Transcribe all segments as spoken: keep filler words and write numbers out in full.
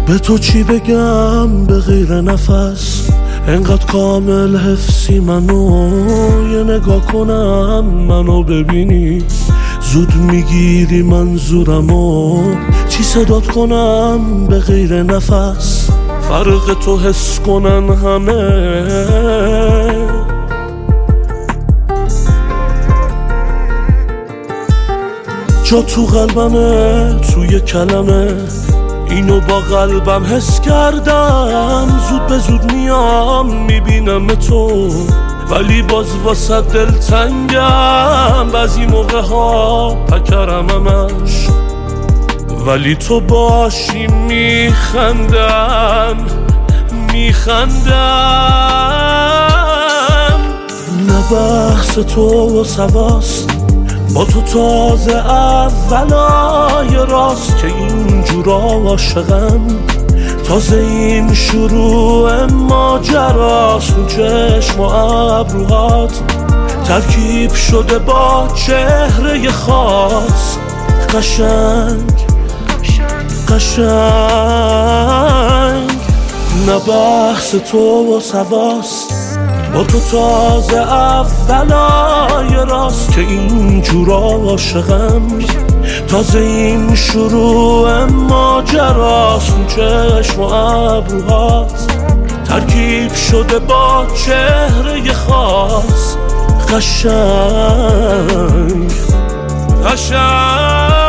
به تو چی بگم به غیر نفس، انقدر کامل حفظی منو، یه نگاه کنم منو ببینی زود میگیری منظورمو، چی صدات کنم به غیر نفس، فرق تو حس کنن همه. جا تو قلبمه توی کلمه، اینو با قلبم حس کردم، زود به زود میام میبینم تو، ولی باز واسه دلتنگم، بعضی موقع ها پکرم همش، ولی تو باشی میخندم میخندم. نه بحث تو و سواست، با تو تازه اولای راست که اینجورا عاشقم، تازه این شروع ماجراست. اون چشم و ابروهات ترکیب شده با چهره خاص، قشنگ قشنگ. نه بحث تو و سواست، با تو تازه اولای راست که اینجورا عاشقم، تازه این شروع ماجراست. اون چشم و ابروهات ترکیب شده با چهره خاص، قشنگ قشنگ.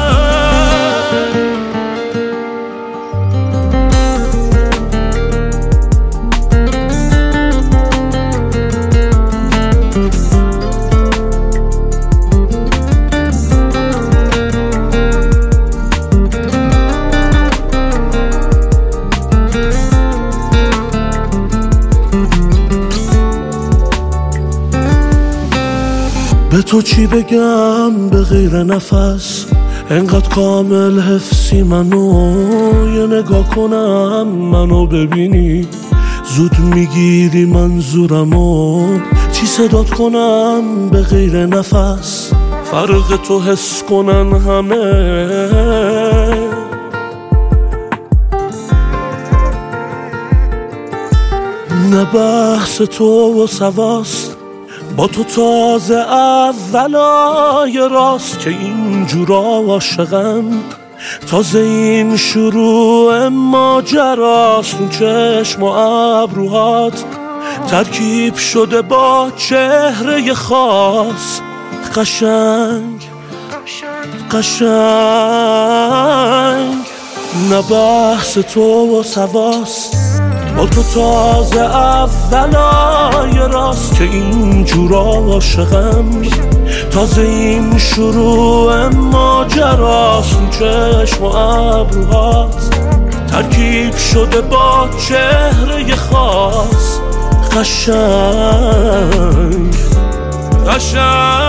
به تو چی بگم به غیر نفس، انقدر کامل حفظی منو، یه نگاه کنم منو ببینی زود میگیری منظورمو، چی صدات کنم به غیر نفس، فرق تو حس کنن همه. نه بحث تو و سواست، با تو تازه اولای راست که اینجورا عاشقم، تازه این شروع ماجراست. اون چشم و ابروهات ترکیب شده با چهره خاص، قشنگ قشنگ. نه بحث تو و سواست، با تو تازه اولای راست که اینجورا عاشقم، تازه این شروع ماجراست. اون چشم و ابروهات ترکیب شده با چهره خاص، قشنگ قشنگ.